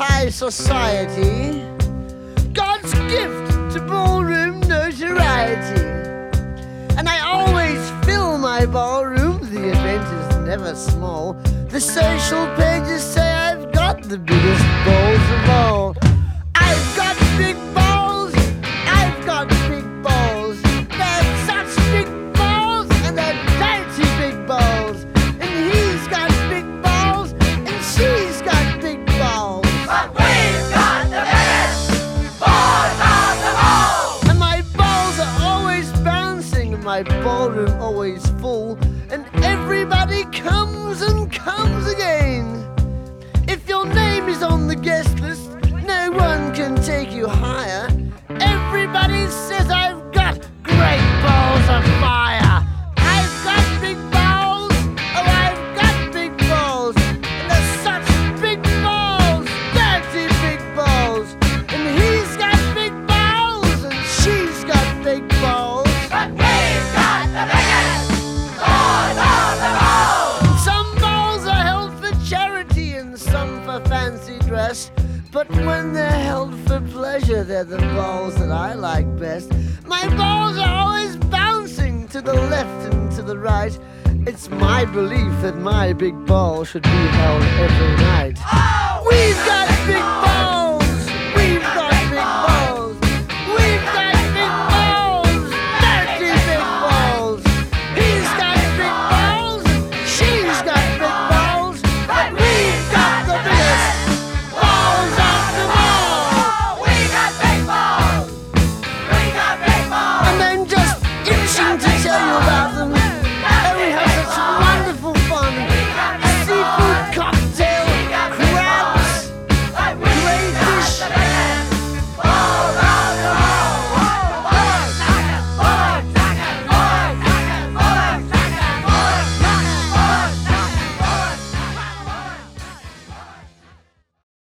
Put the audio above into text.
high society, God's gift to ballroom notoriety. And I always fill my ballroom, the event is never small. The social pages say I've got the biggest balls of all. I've got big balls, I've got big balls. They're such big balls, and they're dirty big balls. And he's got big balls, and she's got big balls. But we've got the biggest balls of them all! And my balls are always bouncing, and my ballroom always full. And everybody comes and comes again. If your name is on the guest list, no one can take you higher. Everybody says I've got great balls of fire. I've got big balls, oh I've got big balls. And they're such big balls, dirty big balls. And he's got big balls, and she's got big balls. But we've got the biggest balls of them all! Some balls are held for charity and some for fancy dress. But when they're held for pleasure, they're the balls that I like best. My balls are always bouncing to the left and to the right. It's my belief that my big ball should be held every night.